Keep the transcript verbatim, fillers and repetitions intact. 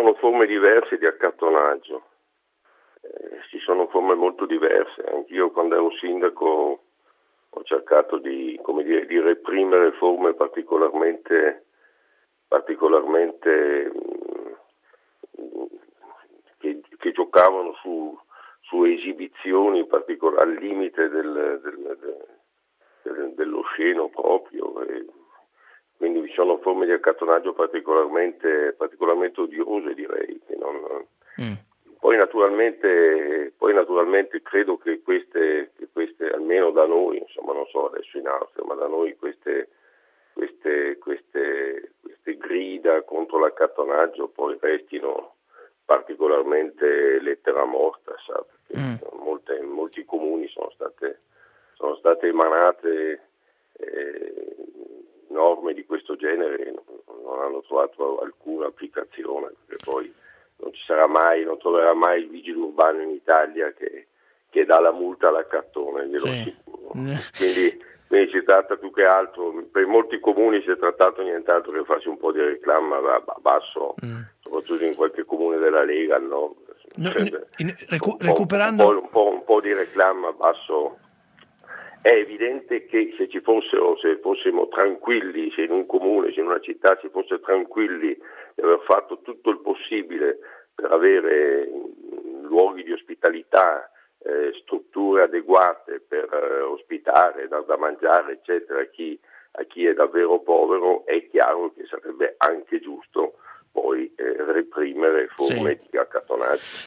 sono forme diverse di accattonaggio, eh, ci sono forme molto diverse. Anch'io quando ero sindaco ho cercato di, come dire, di reprimere forme particolarmente, particolarmente mh, che, che giocavano su, su esibizioni particolari al limite del, del, del, dell'osceno proprio. E quindi vi sono forme di accattonaggio particolarmente, particolarmente odiose, direi. Che non, mm. Poi naturalmente, poi naturalmente credo che queste, che queste, almeno da noi, insomma non so adesso in Austria, ma da noi queste, queste, queste, queste grida contro l'accattonaggio poi restino particolarmente lettera morta, sa? Perché mm. molte, in molti comuni sono state, sono state emanate eh, norme di questo genere e non, non hanno trovato alcuna applicazione, perché poi non ci sarà mai, non troverà mai il vigile urbano in Italia che, che dà la multa all'accattone, glielo sì. assicuro. Quindi, quindi si tratta più che altro, per molti comuni si è trattato nient'altro che farsi un po' di reclama a basso, mm. soprattutto in qualche comune della Lega, no? No, in, in, recu- un po', recuperando un po', un, po', un po' di reclama a basso. È evidente che se ci fossero, se fossimo tranquilli, se in un comune, se in una città si fosse tranquilli di aver fatto tutto il possibile per avere luoghi di ospitalità, eh, strutture adeguate per eh, ospitare, dar da mangiare, eccetera, a chi, a chi è davvero povero, è chiaro che sarebbe anche giusto poi eh, reprimere forme sì. di accattonaggio.